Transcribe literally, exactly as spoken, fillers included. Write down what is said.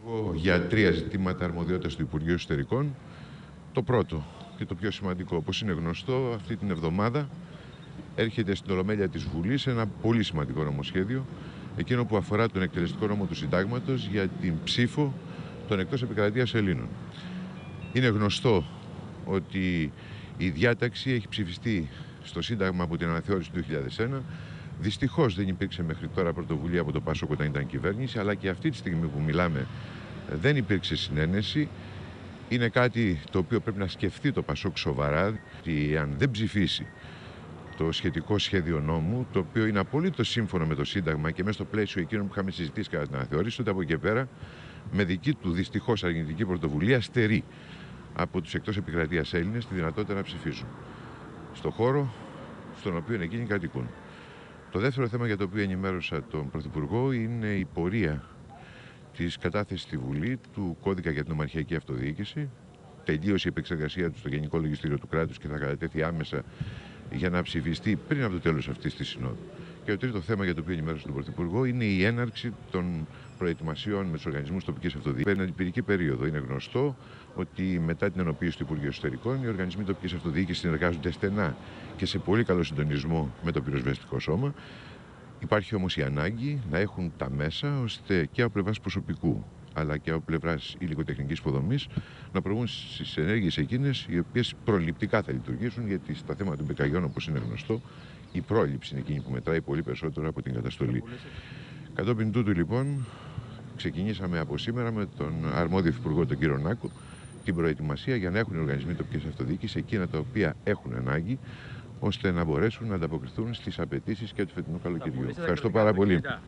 Για τρία ζητήματα αρμοδιότητας του Υπουργείου Εσωτερικών. Το πρώτο και το πιο σημαντικό, όπως είναι γνωστό, αυτή την εβδομάδα έρχεται στην Ολομέλεια της Βουλής ένα πολύ σημαντικό νομοσχέδιο, εκείνο που αφορά τον εκτελεστικό νόμο του Συντάγματος για την ψήφο των εκτός επικρατείας Ελλήνων. Είναι γνωστό ότι η διάταξη έχει ψηφιστεί στο Σύνταγμα από την αναθεώρηση του δύο χιλιάδες ένα. Δυστυχώς δεν υπήρξε μέχρι τώρα πρωτοβουλία από το ΠΑΣΟΚ όταν ήταν κυβέρνηση, αλλά και αυτή τη στιγμή που μιλάμε δεν υπήρξε συνένεση. Είναι κάτι το οποίο πρέπει να σκεφτεί το ΠΑΣΟΚ σοβαρά, ότι αν δεν ψηφίσει το σχετικό σχέδιο νόμου, το οποίο είναι απολύτως σύμφωνο με το Σύνταγμα και μέσα στο πλαίσιο εκείνων που είχαμε συζητήσει κατά την αναθεώρηση, τότε από εκεί και πέρα, με δική του δυστυχώς αρνητική πρωτοβουλία, στερεί από τους εκτός επικρατείας Έλληνες τη δυνατότητα να ψηφίζουν στον χώρο στον οποίο εκείνοι κατοικούν. Το δεύτερο θέμα για το οποίο ενημέρωσα τον Πρωθυπουργό είναι η πορεία της κατάθεσης στη Βουλή του κώδικα για την ομαρχιακή αυτοδιοίκηση. Τελείωσε η επεξεργασία του στο Γενικό Λογιστήριο του Κράτους και θα κατατέθει άμεσα για να ψηφιστεί πριν από το τέλος αυτής της συνόδου. Και το τρίτο θέμα για το οποίο ενημέρωσα τον Πρωθυπουργό είναι η έναρξη των προετοιμασιών με τους οργανισμούς τοπικής αυτοδιοίκησης. Στην αντιπυρική περίοδο είναι γνωστό ότι μετά την ενοποίηση του Υπουργείου Εσωτερικών, οι οργανισμοί τοπικής αυτοδιοίκησης συνεργάζονται στενά και σε πολύ καλό συντονισμό με το πυροσβεστικό σώμα. Υπάρχει όμως η ανάγκη να έχουν τα μέσα ώστε και από πλευράς προσωπικού αλλά και από πλευράς υλικοτεχνικής υποδομής να προβούν στις ενέργειες εκείνες οι οποίες προληπτικά θα λειτουργήσουν, γιατί στα θέματα των πυρκαγιών, όπως είναι γνωστό, η πρόληψη είναι εκείνη που μετράει πολύ περισσότερο από την καταστολή. Κατόπιν τούτου, λοιπόν, ξεκινήσαμε από σήμερα με τον αρμόδιο υφυπουργό, τον κύριο Νάκο, την προετοιμασία για να έχουν οι οργανισμοί τοπικής αυτοδιοίκησης εκείνα τα οποία έχουν ανάγκη, ώστε να μπορέσουν να ανταποκριθούν στις απαιτήσεις και του φετινού καλοκαιριού. Ευχαριστώ πάρα πολύ.